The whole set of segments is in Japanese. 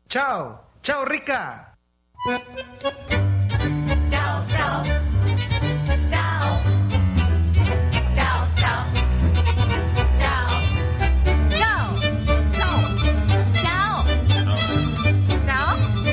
Ciao, ciao Ricca. Ciao, ciao. Ciao. Ciao, ciao. Ciao. Ciao. Ciao. Ciao.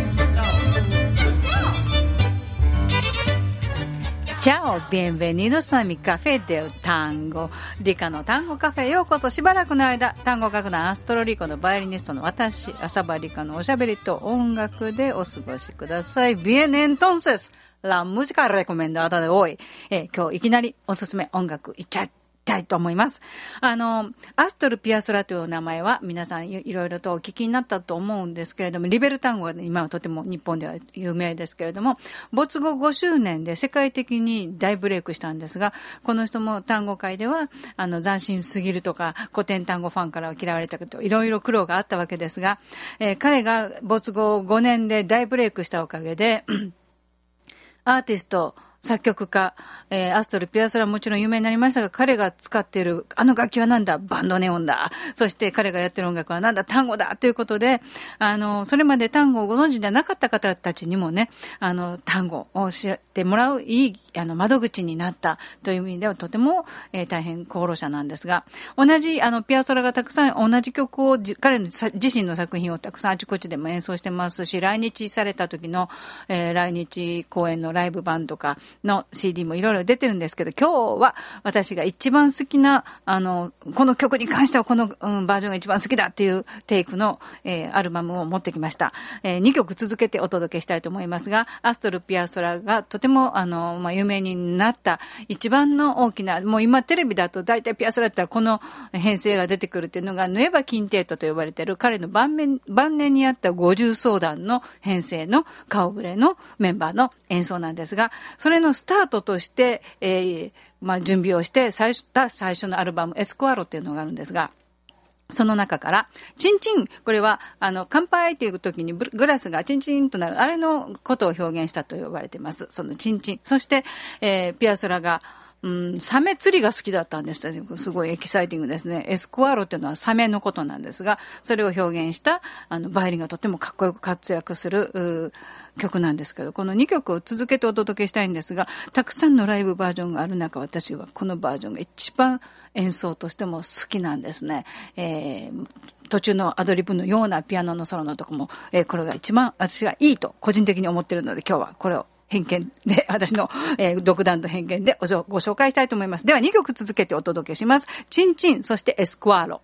Ciao, bienvenidos a mi café del tango. リカの単語カフェへようこそ。しばらくの間、単語楽団アストロリコのバイオリニストの私、浅場リカのおしゃべりと音楽でお過ごしください。Bien entonces, la música recomendada de hoy。今日いきなりおすすめ音楽いっちゃたいと思います。アストル・ピアソラという名前は皆さんいろいろとお聞きになったと思うんですけれども、リベル単語は今はとても日本では有名ですけれども、没後5周年で世界的に大ブレイクしたんですが、この人も単語界では斬新すぎるとか古典単語ファンからは嫌われたこといろいろ苦労があったわけですが、彼が没後5年で大ブレイクしたおかげでアーティスト作曲家、アストル・ピアソラはもちろん有名になりましたが、彼が使っているあの楽器はなんだ、バンドネオンだ。そして彼がやっている音楽はなんだ、単語だということで、それまで単語をご存知ではなかった方たちにもね、単語を知ってもらういい窓口になったという意味ではとても、大変功労者なんですが、同じピアソラがたくさん同じ曲を彼の自身の作品をたくさんあちこちでも演奏してますし、来日された時の、来日公演のライブ版とかの CD もいろいろ出てるんですけど、今日は私が一番好きなこの曲に関してはこの、バージョンが一番好きだっていうテイクの、アルバムを持ってきました。2曲続けてお届けしたいと思いますが、アストル・ピアソラがとても有名になった一番の大きな、もう今テレビだと大体ピアソラだったらこの編成が出てくるっていうのがヌエバ・キンテートと呼ばれている彼の晩年にあった50奏団の編成の顔ぶれのメンバーの演奏なんですが、それのスタートとして、準備をして最初のアルバムエスコアロっていうのがあるんですが、その中からチンチン、これは乾杯という時にグラスがチンチンとなるあれのことを表現したと呼ばれています。そのチンチン、そして、ピアソラがサメ釣りが好きだったんです。すごいエキサイティングですね。エスコアロっていうのはサメのことなんですが、それを表現したバイオリンがとてもかっこよく活躍する曲なんですけど、この2曲を続けてお届けしたいんですが、たくさんのライブバージョンがある中、私はこのバージョンが一番演奏としても好きなんですね。途中のアドリブのようなピアノのソロのとこも、これが一番私がいいと個人的に思っているので、今日はこれを偏見で、私の、独断と偏見でご紹介したいと思います。では2曲続けてお届けします。チンチン、そしてエスクワーロ。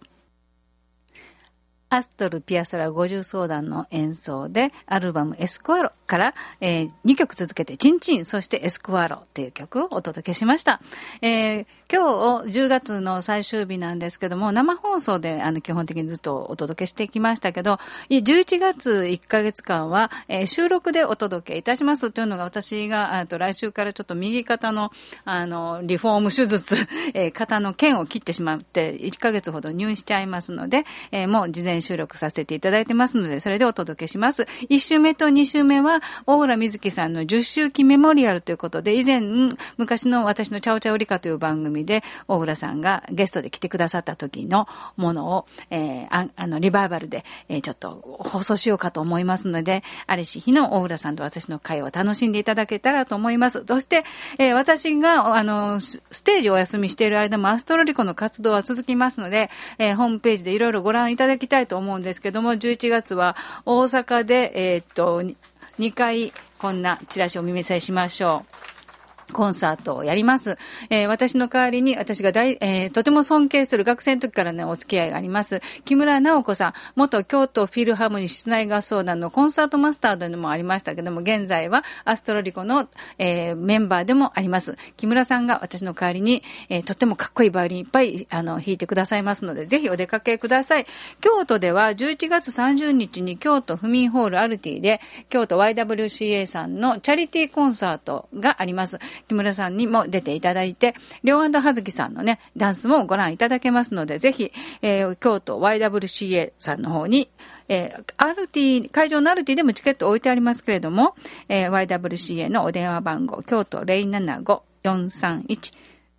アストル・ピアソラ50奏団の演奏でアルバムエスクワロから、2曲続けてチンチン、そしてエスクワロっていう曲をお届けしました。今日10月の最終日なんですけども、生放送で基本的にずっとお届けしてきましたけど、11月1ヶ月間は、収録でお届けいたしますというのが、私が来週からちょっと右肩のリフォーム手術、肩の腱を切ってしまって1ヶ月ほど入院しちゃいますので、もう事前収録させていただいてますので、それでお届けします。1週目と2週目は大浦瑞希さんの10周期メモリアルということで、以前昔の私のチャオチャオリカという番組で大浦さんがゲストで来てくださった時のものを、リバイバルで、ちょっと放送しようかと思いますので、あれし日の大浦さんと私の会を楽しんでいただけたらと思います。そして、私がステージをお休みしている間もアストロリコの活動は続きますので、ホームページでいろいろご覧いただきたいと思うんですけども、11月は大阪で、2回こんなチラシをお見せしましょう。コンサートをやります。私の代わりに私がとても尊敬する学生の時からのお付き合いがあります。木村直子さん、元京都フィルハーモニー室内合奏団のコンサートマスターでもありましたけども、現在はアストロリコの、メンバーでもあります。木村さんが私の代わりに、とってもかっこいいバイオリンいっぱい弾いてくださいますので、ぜひお出かけください。京都では11月30日に京都府民ホールアルティで京都 YWCA さんのチャリティーコンサートがあります。木村さんにも出ていただいて、りょう&はずきさんのね、ダンスもご覧いただけますので、ぜひ、京都 YWCA さんの方に、RT、会場の RT でもチケット置いてありますけれども、YWCA のお電話番号、京都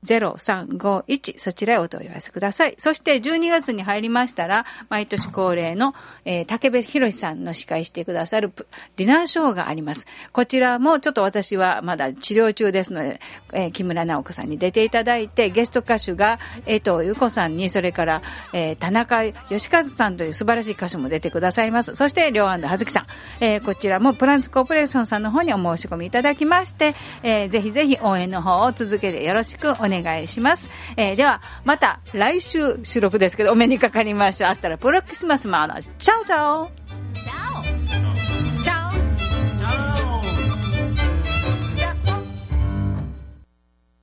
0351、そちらへお問い合わせください。そして12月に入りましたら、毎年恒例の、竹部博さんの司会してくださるディナーショーがあります。こちらもちょっと私はまだ治療中ですので、木村直子さんに出ていただいて、ゲスト歌手が江藤由子さんに、それから、田中義和さんという素晴らしい歌手も出てくださいます。そして両安田葉月さん、こちらもプランツコーポレーションさんの方にお申し込みいただきまして、ぜひぜひ応援の方を続けてよろしくお願いします。ではまた来週収録ですけどお目にかかりましょう。アスタラプロキシマスマーナチャオチャオ。